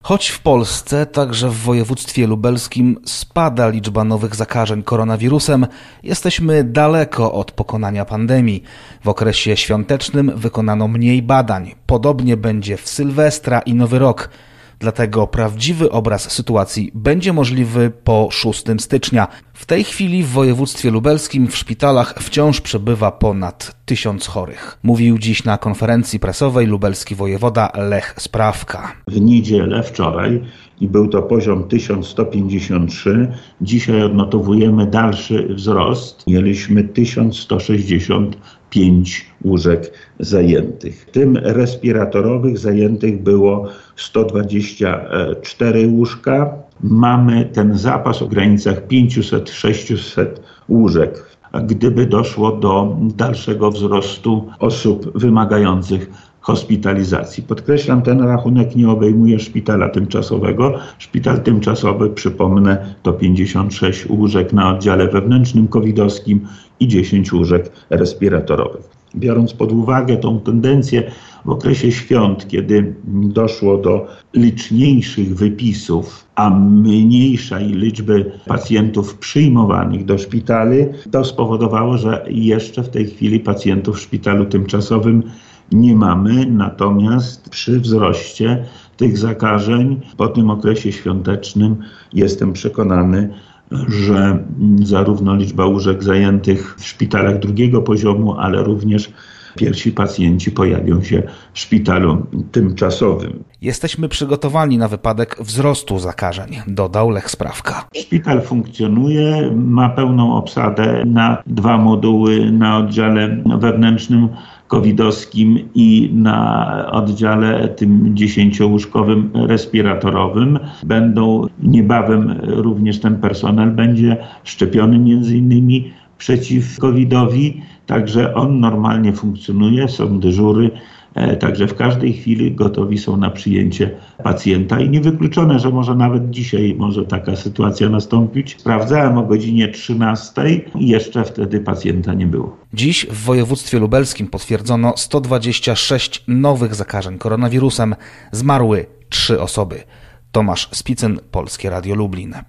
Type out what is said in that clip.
Choć w Polsce, także w województwie lubelskim spada liczba nowych zakażeń koronawirusem, jesteśmy daleko od pokonania pandemii. W okresie świątecznym wykonano mniej badań. Podobnie będzie w Sylwestra i Nowy Rok. Dlatego prawdziwy obraz sytuacji będzie możliwy po 6 stycznia. W tej chwili w województwie lubelskim w szpitalach wciąż przebywa ponad 1000 chorych. Mówił dziś na konferencji prasowej lubelski wojewoda Lech Sprawka. W niedzielę, wczoraj, i był to poziom 1153. Dzisiaj odnotowujemy dalszy wzrost. Mieliśmy 1165 łóżek zajętych. W tym respiratorowych zajętych było 124 łóżka. Mamy ten zapas w granicach 500-600 łóżek. Gdyby doszło do dalszego wzrostu osób wymagających hospitalizacji. Podkreślam, ten rachunek nie obejmuje szpitala tymczasowego. Szpital tymczasowy, przypomnę, to 56 łóżek na oddziale wewnętrznym covidowskim i 10 łóżek respiratorowych. Biorąc pod uwagę tą tendencję w okresie świąt, kiedy doszło do liczniejszych wypisów, a mniejszej liczby pacjentów przyjmowanych do szpitali, to spowodowało, że jeszcze w tej chwili pacjentów w szpitalu tymczasowym nie mamy, natomiast przy wzroście tych zakażeń po tym okresie świątecznym jestem przekonany, że zarówno liczba łóżek zajętych w szpitalach drugiego poziomu, ale również pierwsi pacjenci pojawią się w szpitalu tymczasowym. Jesteśmy przygotowani na wypadek wzrostu zakażeń, dodał Lech Sprawka. Szpital funkcjonuje, ma pełną obsadę na 2 moduły na oddziale wewnętrznym covidowskim i na oddziale tym 10-łóżkowym respiratorowym. Niebawem również ten personel będzie szczepiony między innymi przeciw covidowi, także on normalnie funkcjonuje, są dyżury, także w każdej chwili gotowi są na przyjęcie pacjenta i niewykluczone, że może nawet dzisiaj może taka sytuacja nastąpić. Sprawdzałem o godzinie 13 i jeszcze wtedy pacjenta nie było. Dziś w województwie lubelskim potwierdzono 126 nowych zakażeń koronawirusem. Zmarły 3 osoby. Tomasz Spicyn, Polskie Radio Lublin.